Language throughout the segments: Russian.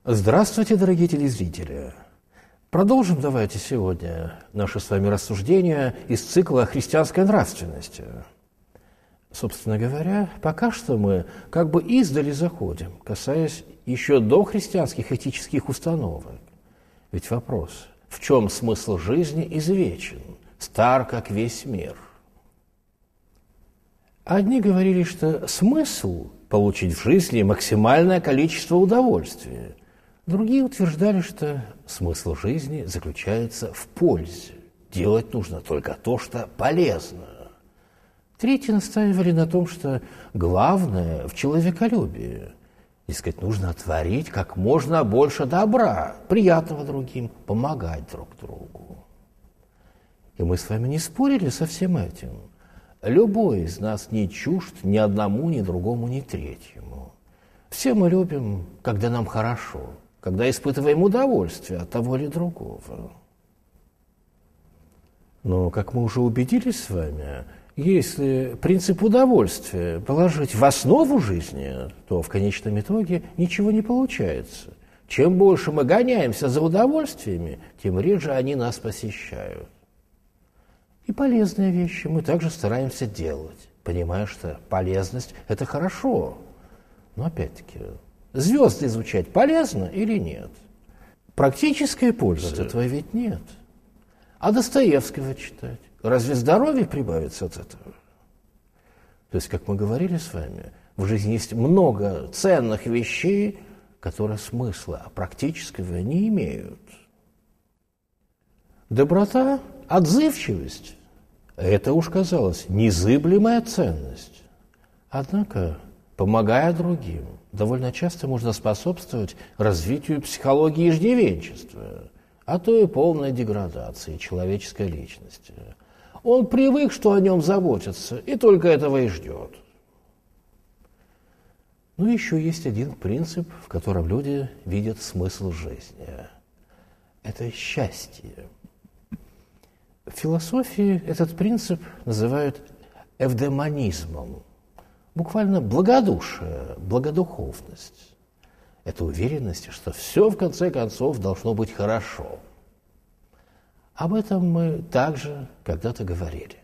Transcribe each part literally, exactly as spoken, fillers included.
Здравствуйте, дорогие телезрители! Продолжим давайте сегодня наше с вами рассуждение из цикла «Христианская нравственность». Собственно говоря, пока что мы как бы издали заходим, касаясь еще до христианских этических установок. Ведь вопрос, в чем смысл жизни, извечен, стар, как весь мир. Одни говорили, что смысл – получить в жизни максимальное количество удовольствия. Другие утверждали, что смысл жизни заключается в пользе. Делать нужно только то, что полезно. Третьи настаивали на том, что главное в человеколюбии. Дескать, нужно творить как можно больше добра, приятного другим, помогать друг другу. И мы с вами не спорили со всем этим. Любой из нас не чужд ни одному, ни другому, ни третьему. Все мы любим, когда нам хорошо, когда испытываем удовольствие от того или другого. Но, как мы уже убедились с вами, если принцип удовольствия положить в основу жизни, то в конечном итоге ничего не получается. Чем больше мы гоняемся за удовольствиями, тем реже они нас посещают. И полезные вещи мы также стараемся делать, понимая, что полезность – это хорошо. Но опять-таки, звезды изучать полезно или нет? Практической пользы от этого ведь нет. А Достоевского читать? Разве здоровье прибавится от этого? То есть, как мы говорили с вами, в жизни есть много ценных вещей, которые смысла практического не имеют. Доброта, отзывчивость – это уж казалось незыблемая ценность. Однако, помогая другим, довольно часто можно способствовать развитию психологии иждивенчества, а то и полной деградации человеческой личности. Он привык, что о нем заботятся, и только этого и ждет. Но еще есть один принцип, в котором люди видят смысл жизни. Это счастье. В философии этот принцип называют эвдемонизмом. Буквально благодушие, благодуховность. Это уверенность, что все в конце концов должно быть хорошо. Об этом мы также когда-то говорили.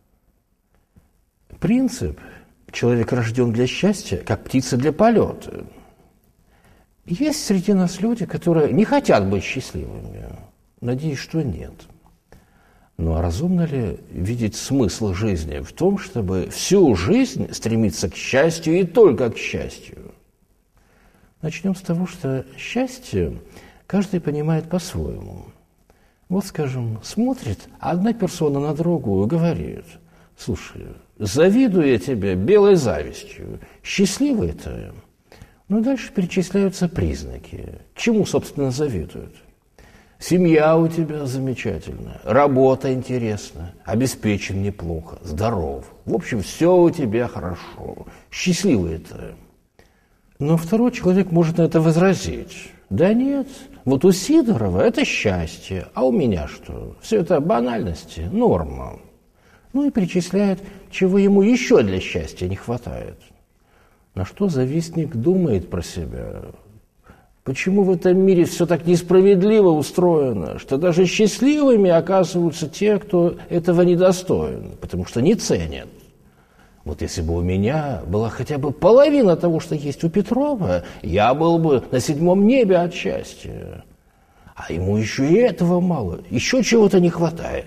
Принцип «человек рожден для счастья, как птица для полета». Есть среди нас люди, которые не хотят быть счастливыми. Надеюсь, что нет. Ну а разумно ли видеть смысл жизни в том, чтобы всю жизнь стремиться к счастью и только к счастью? Начнем с того, что счастье каждый понимает по-своему. Вот, скажем, смотрит одна персона на другую и говорит: слушай, завидую я тебе белой завистью, счастливый ты. Ну, дальше перечисляются признаки. Чему, собственно, завидуют? Семья у тебя замечательная, работа интересная, обеспечен неплохо, здоров. В общем, все у тебя хорошо, счастливый ты. Но второй человек может на это возразить. Да нет, вот у Сидорова это счастье, а у меня что? Все это банальности, норма. Ну и перечисляет, чего ему еще для счастья не хватает. На что завистник думает про себя? Почему в этом мире все так несправедливо устроено, что даже счастливыми оказываются те, кто этого недостоин, потому что не ценят? Вот если бы у меня была хотя бы половина того, что есть у Петрова, я был бы на седьмом небе от счастья. А ему еще и этого мало, еще чего-то не хватает.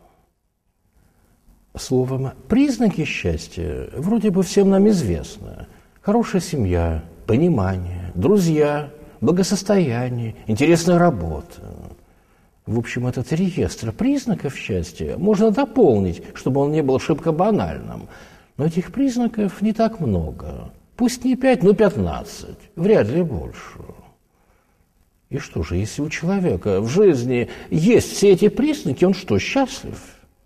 Словом, признаки счастья вроде бы всем нам известны. Хорошая семья, понимание, друзья, благосостояние, интересная работа. В общем, этот реестр признаков счастья можно дополнить, чтобы он не был шибко банальным. Но этих признаков не так много. Пусть не пять, но пятнадцать. Вряд ли больше. И что же, если у человека в жизни есть все эти признаки, он что, счастлив?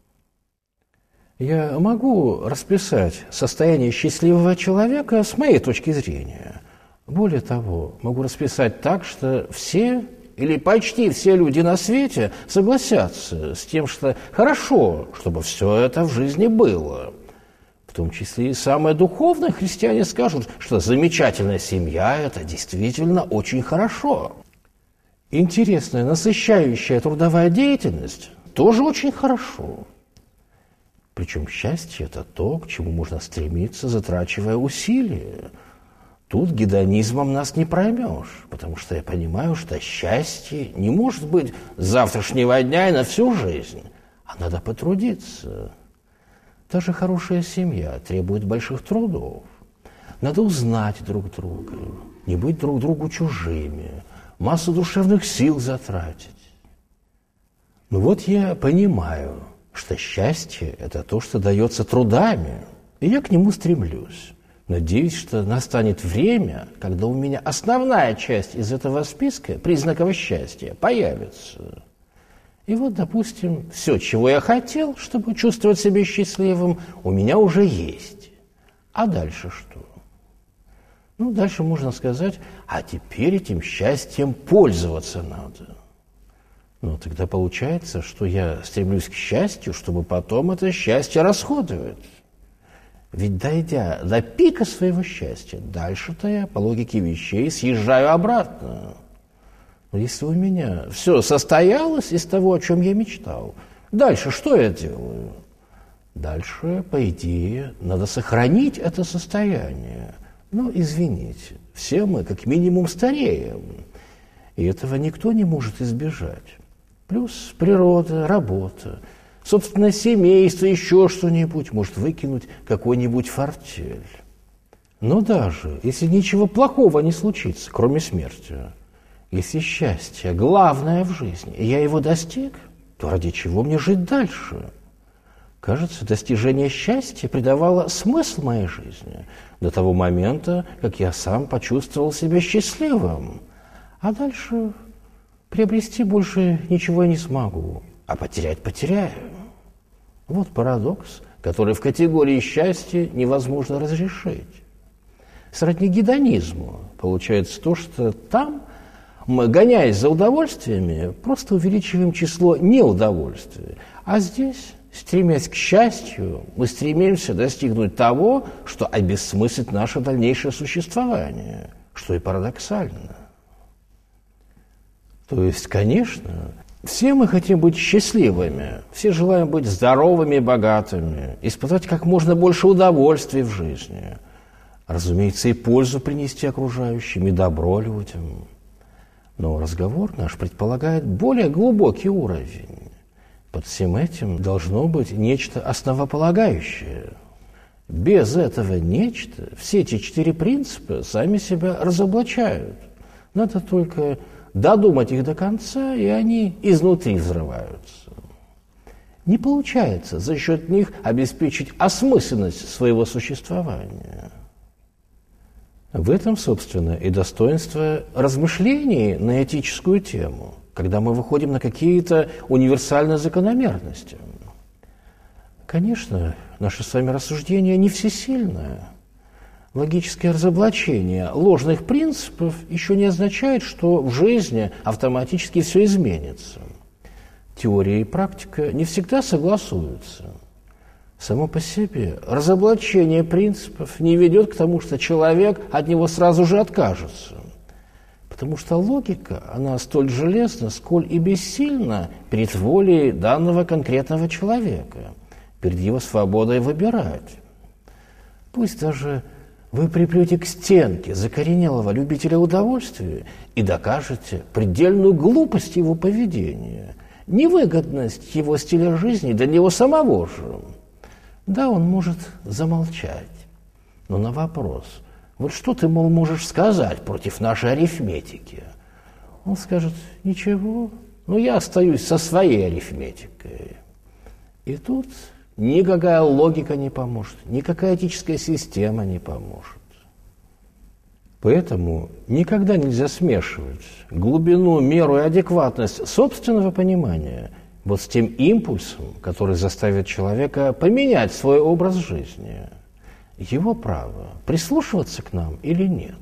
Я могу расписать состояние счастливого человека с моей точки зрения. Более того, могу расписать так, что все или почти все люди на свете согласятся с тем, что хорошо, чтобы все это в жизни было. В том числе и самые духовные христиане скажут, что замечательная семья – это действительно очень хорошо. Интересная, насыщающая трудовая деятельность – тоже очень хорошо. Причем счастье – это то, к чему можно стремиться, затрачивая усилия. Тут гедонизмом нас не проймешь, потому что я понимаю, что счастье не может быть с завтрашнего дня и на всю жизнь, а надо потрудиться. Даже хорошая семья требует больших трудов. Надо узнать друг друга, не быть друг другу чужими, массу душевных сил затратить. Ну вот я понимаю, что счастье – это то, что дается трудами, и я к нему стремлюсь. Надеюсь, что настанет время, когда у меня основная часть из этого списка признаков счастья появится. И вот, допустим, все, чего я хотел, чтобы чувствовать себя счастливым, у меня уже есть. А дальше что? Ну, дальше можно сказать, а теперь этим счастьем пользоваться надо. Ну, тогда получается, что я стремлюсь к счастью, чтобы потом это счастье расходовать. Ведь, дойдя до пика своего счастья, дальше-то я, по логике вещей, съезжаю обратно. Но если у меня все состоялось из того, о чем я мечтал, дальше что я делаю? Дальше, по идее, надо сохранить это состояние. Но, извините, все мы как минимум стареем, и этого никто не может избежать. Плюс природа, работа, собственное семейство, еще что-нибудь может выкинуть какой-нибудь фортель. Но даже если ничего плохого не случится, кроме смерти, если счастье главное в жизни, и я его достиг, то ради чего мне жить дальше? Кажется, достижение счастья придавало смысл моей жизни до того момента, как я сам почувствовал себя счастливым. А дальше приобрести больше ничего я не смогу, а потерять потеряю. Вот парадокс, который в категории счастья невозможно разрешить. Сродни гедонизму получается то, что там мы, гоняясь за удовольствиями, просто увеличиваем число неудовольствий. А здесь, стремясь к счастью, мы стремимся достигнуть того, что обессмыслит наше дальнейшее существование, что и парадоксально. То есть, конечно, все мы хотим быть счастливыми, все желаем быть здоровыми и богатыми, испытать как можно больше удовольствий в жизни, разумеется, и пользу принести окружающим, и добро людям. Но разговор наш предполагает более глубокий уровень. Под всем этим должно быть нечто основополагающее. Без этого нечто все эти четыре принципа сами себя разоблачают. Надо только додумать их до конца, и они изнутри взрываются. Не получается за счет них обеспечить осмысленность своего существования. В этом, собственно, и достоинство размышлений на этическую тему, когда мы выходим на какие-то универсальные закономерности. Конечно, наше с вами рассуждение не всесильное. Логическое разоблачение ложных принципов еще не означает, что в жизни автоматически все изменится. Теория и практика не всегда согласуются. Само по себе разоблачение принципов не ведет к тому, что человек от него сразу же откажется. Потому что логика, она столь железна, сколь и бессильна перед волей данного конкретного человека, перед его свободой выбирать. Пусть даже вы припрете к стенке закоренелого любителя удовольствия и докажете предельную глупость его поведения, невыгодность его стиля жизни для него самого же. Да, он может замолчать, но на вопрос, вот что ты, мол, можешь сказать против нашей арифметики? Он скажет, ничего, но я остаюсь со своей арифметикой. И тут никакая логика не поможет, никакая этическая система не поможет. Поэтому никогда нельзя смешивать глубину, меру и адекватность собственного понимания вот с тем импульсом, который заставит человека поменять свой образ жизни. Его право прислушиваться к нам или нет.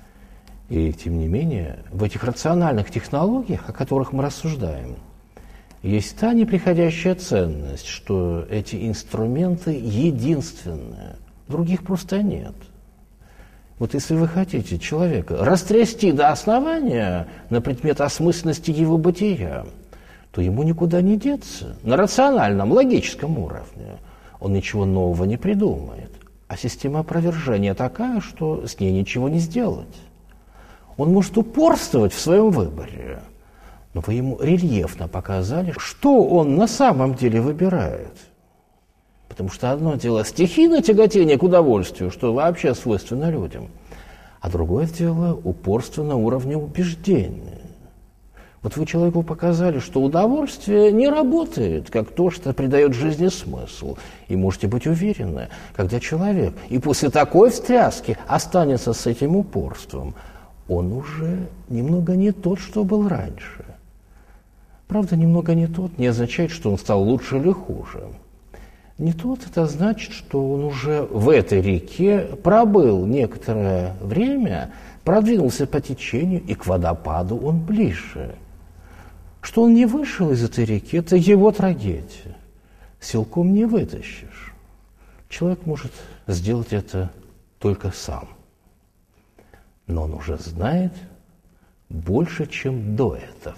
И, тем не менее, в этих рациональных технологиях, о которых мы рассуждаем, Есть та неприходящая ценность, что эти инструменты единственные, других просто нет. Вот если вы хотите человека растрясти до основания на предмет осмысленности его бытия, то ему никуда не деться. На рациональном, логическом уровне он ничего нового не придумает. А система опровержения такая, что с ней ничего не сделать. Он может упорствовать в своем выборе, но вы ему рельефно показали, что он на самом деле выбирает. Потому что одно дело стихийное тяготение к удовольствию, что вообще свойственно людям, а другое дело упорство на уровне убеждения. Вот вы человеку показали, что удовольствие не работает, как то, что придает жизни смысл. И можете быть уверены, когда человек и после такой встряски останется с этим упорством, он уже немного не тот, что был раньше. Правда, немного не тот не означает, что он стал лучше или хуже. Не тот – это значит, что он уже в этой реке пробыл некоторое время, продвинулся по течению, и к водопаду он ближе. Что он не вышел из этой реки – это его трагедия. Силком не вытащишь. Человек может сделать это только сам. Но он уже знает больше, чем до этого.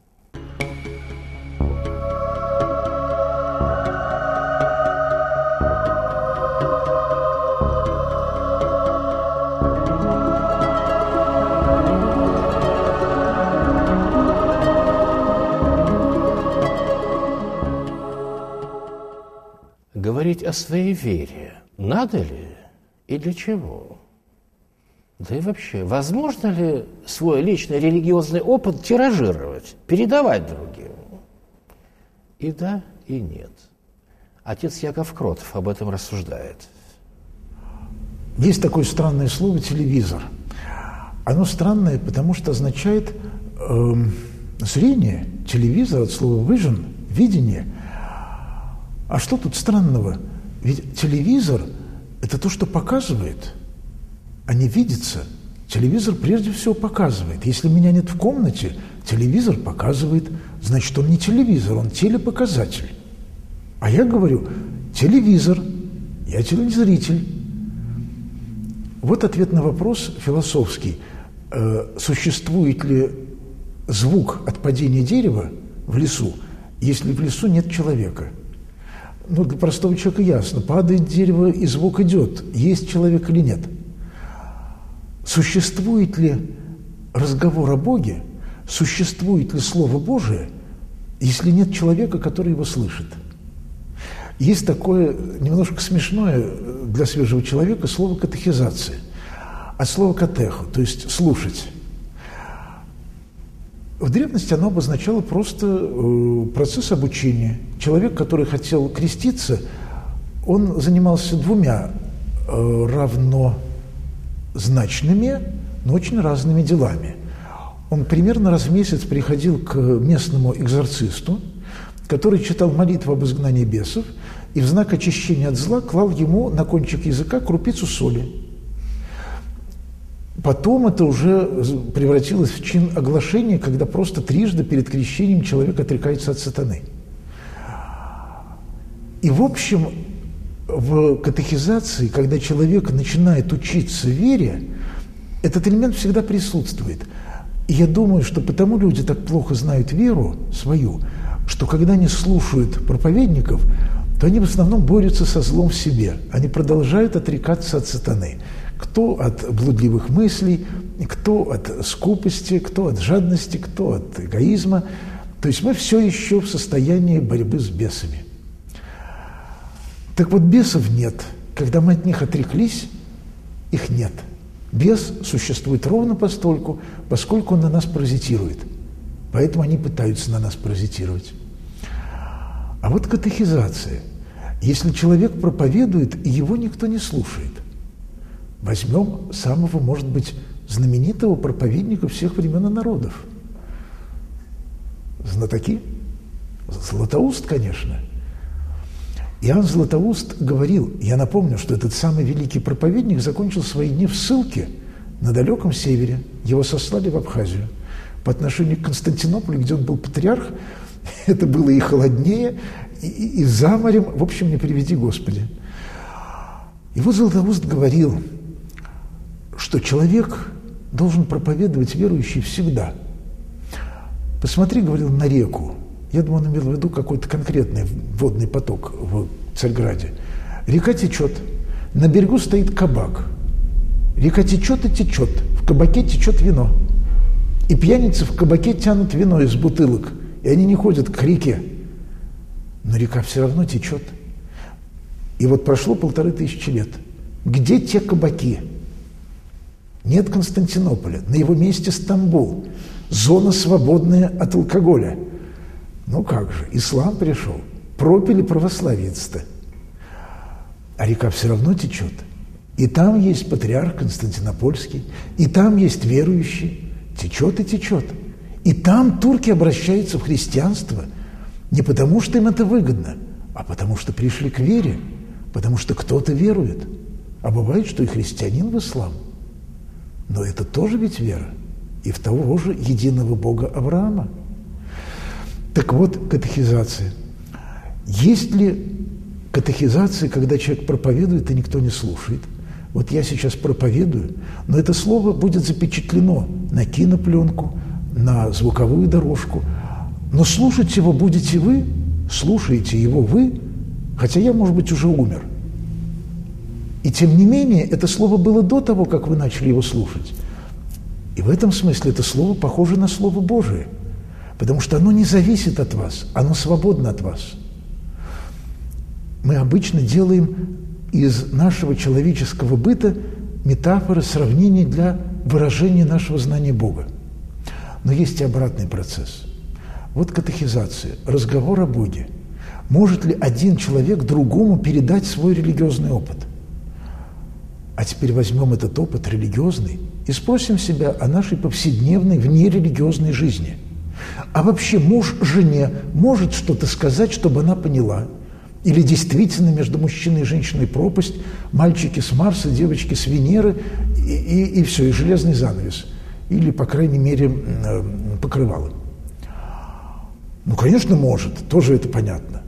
Говорить о своей вере надо ли и для чего? Да и вообще, возможно ли свой личный религиозный опыт тиражировать, передавать другим? И да, и нет. Отец Яков Кротов об этом рассуждает. Есть такое странное слово «телевизор». Оно странное, потому что означает э, зрение, телевизор от слова «vision», видение. А что тут странного? Ведь телевизор – это то, что показывает, а не видится. Телевизор прежде всего показывает. Если меня нет в комнате, телевизор показывает, значит, он не телевизор, он телепоказатель. А я говорю телевизор, я телезритель. Вот ответ на вопрос философский. Э, существует ли звук от падения дерева в лесу, если в лесу нет человека? Ну, для простого человека ясно. Падает дерево, и звук идет. Есть человек или нет? Существует ли разговор о Боге? Существует ли Слово Божие, если нет человека, который его слышит? Есть такое немножко смешное для свежего человека слово «катехизация». От слова «катехо», то есть «слушать». В древности оно обозначало просто э, процесс обучения. Человек, который хотел креститься, он занимался двумя э, равнозначными, но очень разными делами. Он примерно раз в месяц приходил к местному экзорцисту, который читал молитву об изгнании бесов, и в знак очищения от зла клал ему на кончик языка крупицу соли. Потом это уже превратилось в чин оглашения, когда просто трижды перед крещением человек отрекается от сатаны. И, в общем, в катехизации, когда человек начинает учиться вере, этот элемент всегда присутствует. И я думаю, что потому люди так плохо знают веру свою, что когда они слушают проповедников, то они в основном борются со злом в себе. Они продолжают отрекаться от сатаны. Кто от блудливых мыслей, кто от скупости, кто от жадности, кто от эгоизма. То есть мы все еще в состоянии борьбы с бесами. Так вот, бесов нет. Когда мы от них отреклись, их нет. Бес существует ровно постольку, поскольку он на нас паразитирует. Поэтому они пытаются на нас паразитировать. А вот катехизация. Если человек проповедует, и его никто не слушает. Возьмем самого, может быть, знаменитого проповедника всех времен и народов. Знатоки? Златоуст, конечно. Иоанн Златоуст говорил, я напомню, что этот самый великий проповедник закончил свои дни в ссылке на далеком севере. Его сослали в Абхазию. По отношению к Константинополю, где он был патриарх, Это было и холоднее, и, и, и за морем, в общем, не приведи Господи. И вот Златоуст говорил, что человек должен проповедовать верующий всегда. Посмотри, говорил, на реку. Я думаю, он имел в виду какой-то конкретный водный поток в Царьграде. Река течет, на берегу стоит кабак. Река течет и течет, в кабаке течет вино. И пьяницы в кабаке тянут вино из бутылок, и они не ходят к реке. Но река все равно течет. И вот прошло полторы тысячи лет. Где те кабаки? Нет Константинополя, на его месте Стамбул, зона, свободная от алкоголя. Ну как же, ислам пришел, пропили православец-то. А река все равно течет. И там есть патриарх Константинопольский, и там есть верующие. Течет и течет. И там турки обращаются в христианство не потому, что им это выгодно, а потому, что пришли к вере, потому что кто-то верует. А бывает, что и христианин в ислам. Но это тоже ведь вера. И в того же единого Бога Авраама. Так вот, катехизация. Есть ли катехизация, когда человек проповедует, и никто не слушает? Вот я сейчас проповедую, но это слово будет запечатлено на кинопленку, на звуковую дорожку. Но слушать его будете вы, слушаете его вы, хотя я, может быть, уже умер. И тем не менее, это слово было до того, как вы начали его слушать. И в этом смысле это слово похоже на Слово Божие, потому что оно не зависит от вас, оно свободно от вас. Мы обычно делаем из нашего человеческого быта метафоры, сравнения для выражения нашего знания Бога. Но есть и обратный процесс. Вот катехизация, разговор о Боге. Может ли один человек другому передать свой религиозный опыт? А теперь возьмем этот опыт религиозный и спросим себя о нашей повседневной внерелигиозной жизни. А вообще муж жене может что-то сказать, чтобы она поняла? Или действительно между мужчиной и женщиной пропасть, мальчики с Марса, девочки с Венеры, и, и, и все, и железный занавес. Или, по крайней мере, покрывало. Ну, конечно, может, тоже это понятно.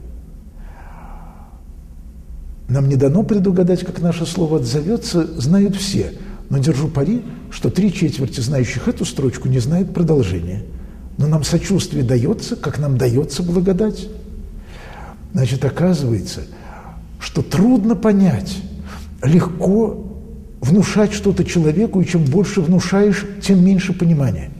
Нам не дано предугадать, как наше слово отзовется, знают все. Но держу пари, что три четверти знающих эту строчку не знают продолжения. Но нам сочувствие дается, как нам дается благодать. Значит, оказывается, что трудно понять, легко внушать что-то человеку, и чем больше внушаешь, тем меньше понимания.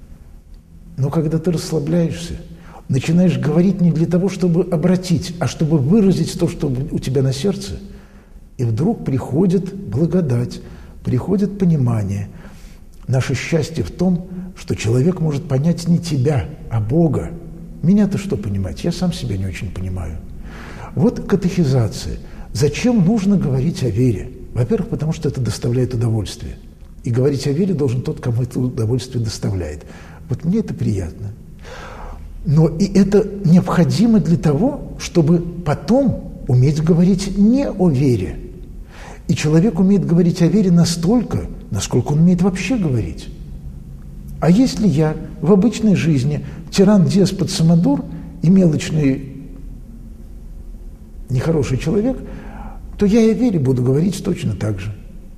Но когда ты расслабляешься, начинаешь говорить не для того, чтобы обратить, а чтобы выразить то, что у тебя на сердце, и вдруг приходит благодать, приходит понимание. Наше счастье в том, что человек может понять не тебя, а Бога. Меня-то что понимать? Я сам себя не очень понимаю. Вот катехизация. Зачем нужно говорить о вере? Во-первых, потому что это доставляет удовольствие. И говорить о вере должен тот, кому это удовольствие доставляет. Вот мне это приятно. Но и это необходимо для того, чтобы потом уметь говорить не о вере. И человек умеет говорить о вере настолько, насколько он умеет вообще говорить. А если я в обычной жизни тиран, деспот, самодур и мелочный нехороший человек, то я и о вере буду говорить точно так же.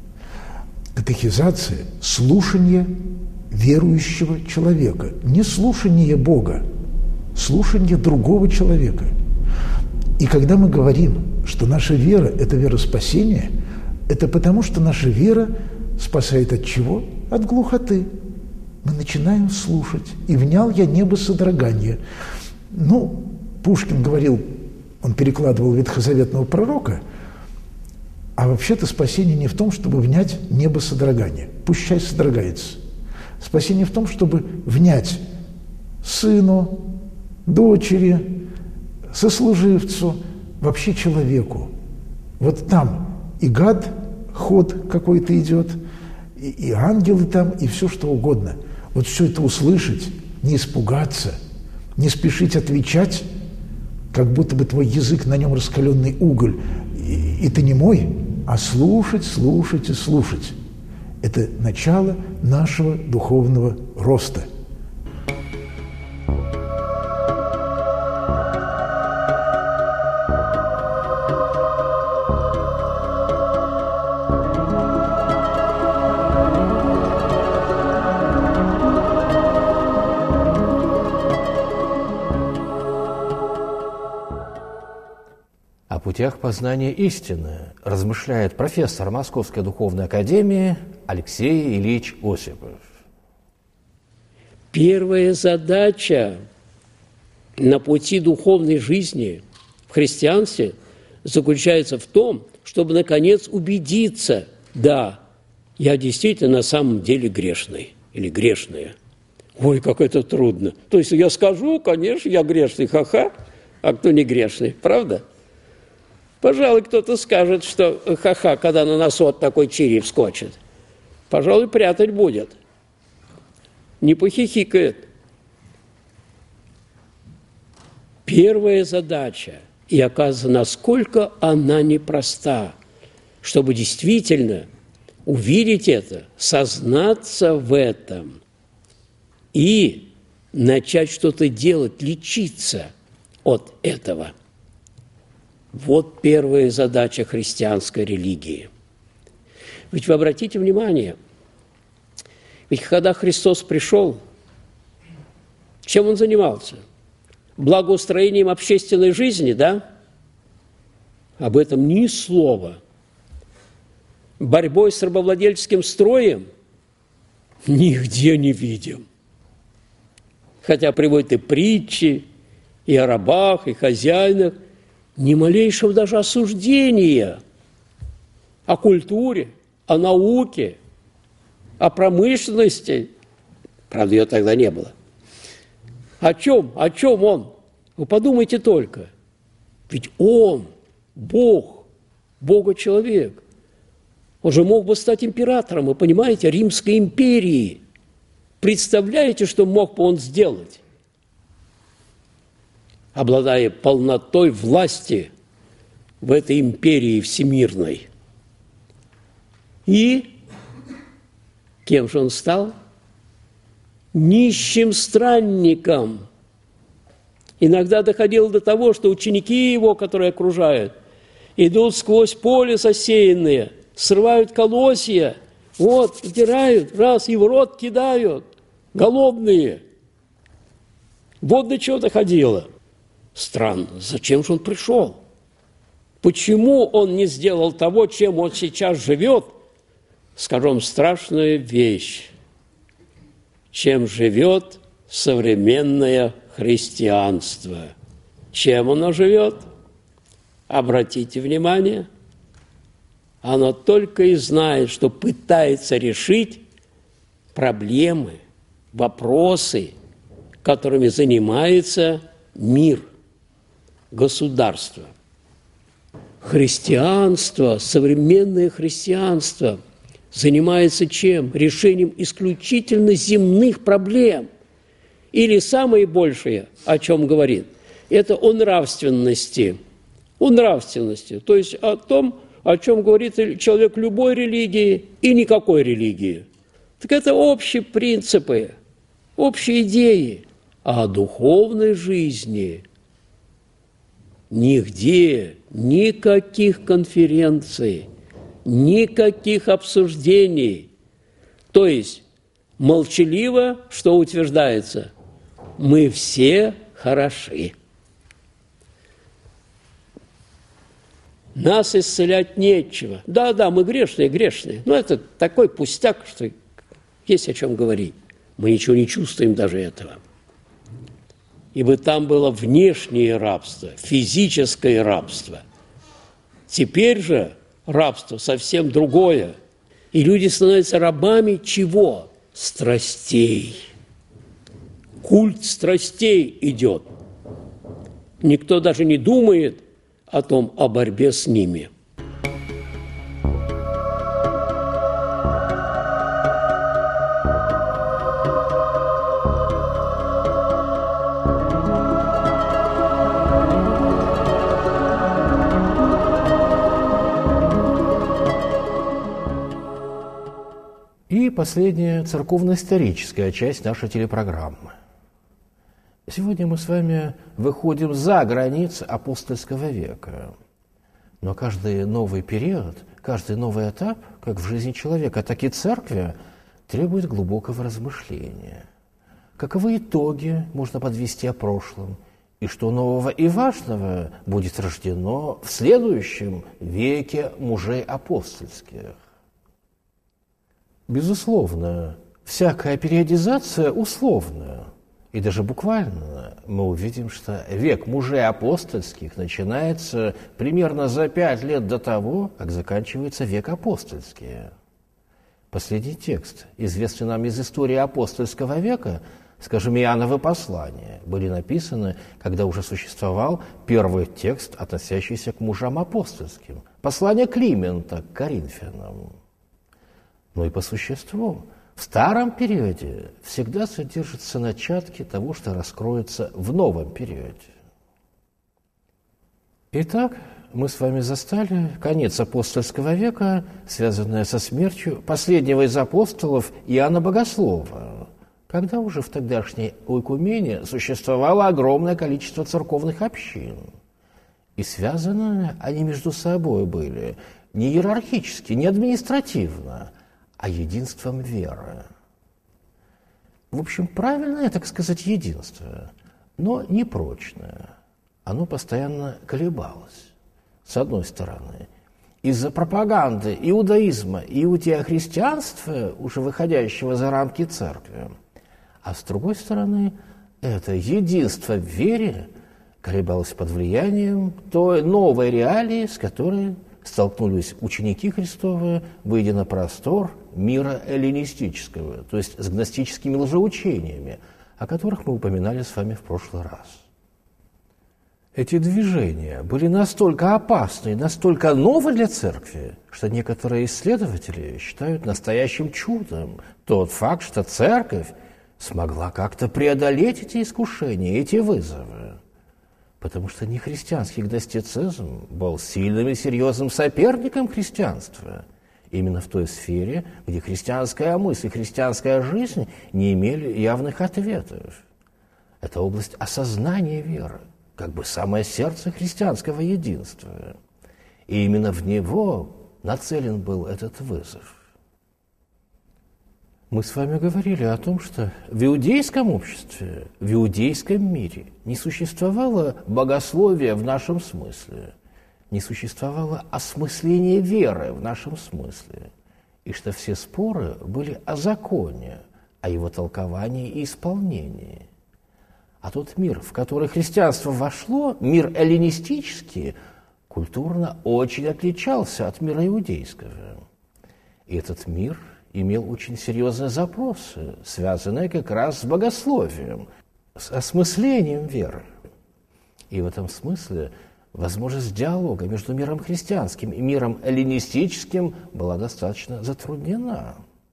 Катехизация – слушание верующего человека, не слушание Бога, слушание другого человека. И когда мы говорим, что наша вера – это вера спасения, это потому, что наша вера спасает от чего? От глухоты. Мы начинаем слушать. «И внял я небо содроганье». Ну, Пушкин говорил, он перекладывал ветхозаветного пророка, а вообще-то спасение не в том, чтобы внять небо содрогание. Пусть содрогается. Спасение в том, чтобы внять сыну, дочери, сослуживцу, вообще человеку. Вот там и гад ход какой-то идет, и, и ангелы там, и все что угодно. Вот все это услышать, не испугаться, не спешить отвечать, как будто бы твой язык на нем раскаленный уголь, и, и ты не мой, а слушать, слушать и слушать. Это начало нашего духовного роста. путях познания истины размышляет профессор Московской духовной академии Алексей Ильич Осипов. Первая задача на пути духовной жизни в христианстве заключается в том, чтобы, наконец, убедиться, да, я действительно на самом деле грешный или грешная. Ой, как это трудно. То есть я скажу, конечно, я грешный, ха-ха, а кто не грешный, правда? Пожалуй, кто-то скажет, что ха-ха, когда на носу вот такой чири вскочит. Пожалуй, прятать будет. Не похихикает. Первая задача, и оказывается, насколько она непроста, чтобы действительно увидеть это, сознаться в этом и начать что-то делать, лечиться от этого. Вот первая задача христианской религии. Ведь вы обратите внимание, ведь когда Христос пришел, чем Он занимался? Благоустроением общественной жизни, да? Об этом ни слова. Борьбой с рабовладельческим строем нигде не видим. Хотя приводят и притчи, и о рабах, и хозяинах, ни малейшего даже осуждения о культуре, о науке, о промышленности. Правда, ее тогда не было. О чем? О чем он? Вы подумайте только. Ведь он, Бог, Бога-человек. Он же мог бы стать императором, вы понимаете, Римской империи. Представляете, что мог бы он сделать? Обладая полнотой власти в этой империи всемирной. И кем же он стал? Нищим странником. Иногда доходило до того, что ученики его, которые окружают, идут сквозь поле засеянное, срывают колосья, вот, втирают, раз, и в рот кидают, голодные. Вот до чего доходило. Странно, зачем же он пришел? Почему он не сделал того, чем он сейчас живет? Скажем, страшная вещь. Чем живет современное христианство? Чем оно живет? Обратите внимание. Оно только и знает, что пытается решить проблемы, вопросы, которыми занимается мир, государство. Христианство, современное христианство занимается чем? Решением исключительно земных проблем. Или самое большее, о чем говорит, это о нравственности. О нравственности, то есть о том, о чем говорит человек любой религии и никакой религии. Так это общие принципы, общие идеи. А о духовной жизни нигде никаких конференций, никаких обсуждений. То есть молчаливо, что утверждается, мы все хороши. Нас исцелять нечего. Да-да, мы грешные, грешные. Но это такой пустяк, что есть о чем говорить. Мы ничего не чувствуем даже этого. Ибо там было внешнее рабство, физическое рабство. Теперь же рабство совсем другое. И люди становятся рабами чего? Страстей. Культ страстей идет. Никто даже не думает о том, о борьбе с ними. И последняя церковно-историческая часть нашей телепрограммы. Сегодня мы с вами выходим за границы апостольского века. Но каждый новый период, каждый новый этап, как в жизни человека, так и церкви, требует глубокого размышления. Каковы итоги можно подвести о прошлом и что нового и важного будет рождено в следующем веке мужей апостольских. Безусловно, всякая периодизация условная, и даже буквально мы увидим, что век мужей апостольских начинается примерно за пять лет до того, как заканчивается век апостольский. Последний текст, известный нам из истории апостольского века, скажем, Иоанновы послания, были написаны, когда уже существовал первый текст, относящийся к мужам апостольским. Послание Климента к Коринфянам. Но и по существу, в старом периоде всегда содержатся начатки того, что раскроется в новом периоде. Итак, мы с вами застали конец апостольского века, связанное со смертью последнего из апостолов Иоанна Богослова, когда уже в тогдашней ойкумене существовало огромное количество церковных общин. И связаны они между собой были не иерархически, не административно, а единством веры. В общем, правильное, так сказать, единство, но непрочное. Оно постоянно колебалось. С одной стороны, из-за пропаганды иудаизма и иудеохристианства, уже выходящего за рамки церкви, а с другой стороны, это единство в вере колебалось под влиянием той новой реалии, с которой столкнулись ученики Христовы, выйдя на простор мира эллинистического, то есть с гностическими лжеучениями, о которых мы упоминали с вами в прошлый раз. Эти движения были настолько опасны и настолько новы для церкви, что некоторые исследователи считают настоящим чудом тот факт, что церковь смогла как-то преодолеть эти искушения, эти вызовы. Потому что нехристианский гностицизм был сильным и серьезным соперником христианства, именно в той сфере, где христианская мысль и христианская жизнь не имели явных ответов. Это область осознания веры, как бы самое сердце христианского единства. И именно в него нацелен был этот вызов. Мы с вами говорили о том, что в иудейском обществе, в иудейском мире не существовало богословия в нашем смысле, не существовало осмысления веры в нашем смысле, и что все споры были о законе, о его толковании и исполнении. А тот мир, в который христианство вошло, мир эллинистический, культурно очень отличался от мира иудейского. И этот мир имел очень серьезные запросы, связанные как раз с богословием, с осмыслением веры. И в этом смысле возможность диалога между миром христианским и миром эллинистическим была достаточно затруднена.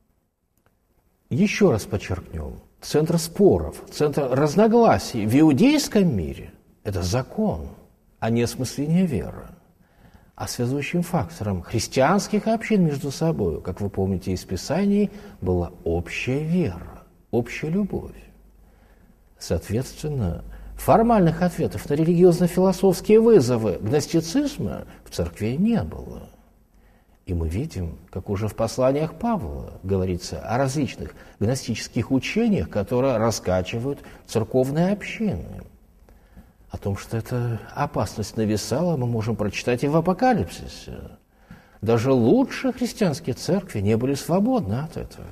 Еще раз подчеркнем, центр споров, центр разногласий в иудейском мире – это закон, а не осмысление веры. А связующим фактором христианских общин между собой, как вы помните из Писаний, была общая вера, общая любовь. Соответственно, формальных ответов на религиозно-философские вызовы гностицизма в церкви не было. И мы видим, как уже в посланиях Павла говорится о различных гностических учениях, которые раскачивают церковные общины. О том, что эта опасность нависала, мы можем прочитать и в Апокалипсисе. Даже лучшие христианские церкви не были свободны от этого.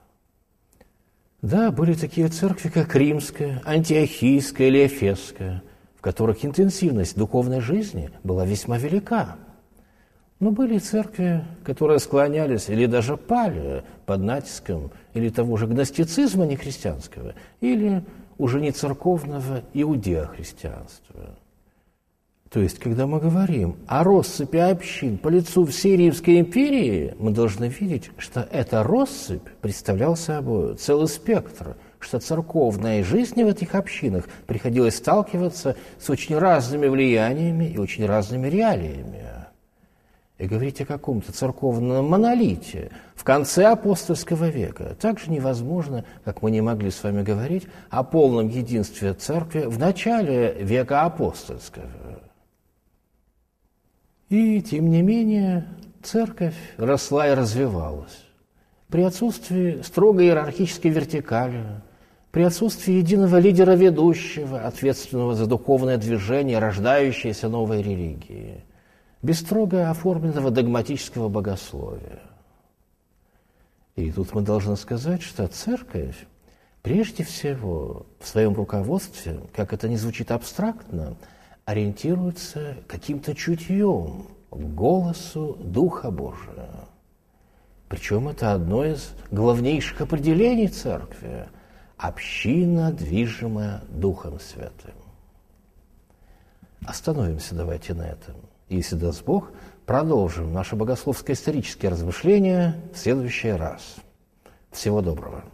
Да, были такие церкви, как Римская, Антиохийская или Эфесская, в которых интенсивность духовной жизни была весьма велика. Но были церкви, которые склонялись или даже пали под натиском или того же гностицизма нехристианского, или уже не церковного иудеохристианства. То есть, когда мы говорим о россыпи общин по лицу всей Римской империи, мы должны видеть, что эта россыпь представляла собой целый спектр, что церковной жизни в этих общинах приходилось сталкиваться с очень разными влияниями и очень разными реалиями. И говорить о каком-то церковном монолите в конце апостольского века также невозможно, как мы не могли с вами говорить о полном единстве церкви в начале века апостольского. И, тем не менее, церковь росла и развивалась. При отсутствии строгой иерархической вертикали, При отсутствии единого лидера ведущего, ответственного за духовное движение, рождающейся новой религии, без строго оформленного догматического богословия. И тут мы должны сказать, что церковь прежде всего в своем руководстве, как это ни звучит абстрактно, ориентируется каким-то чутьем к голосу Духа Божия. Причем это одно из главнейших определений церкви – община, движимая Духом Святым. Остановимся давайте на этом. И, если даст Бог, продолжим наше богословско-исторические размышления в следующий раз. Всего доброго.